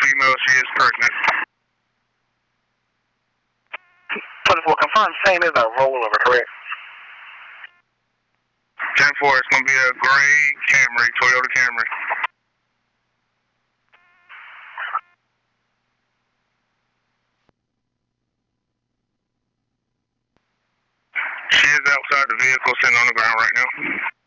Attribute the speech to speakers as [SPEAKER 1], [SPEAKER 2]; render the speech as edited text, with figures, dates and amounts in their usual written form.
[SPEAKER 1] female, she is pregnant.
[SPEAKER 2] 24 confirmed, same is a rollover, correct?
[SPEAKER 1] 10-4, it's going to be a gray Camry, Toyota Camry. She is outside the vehicle, sitting on the ground right now.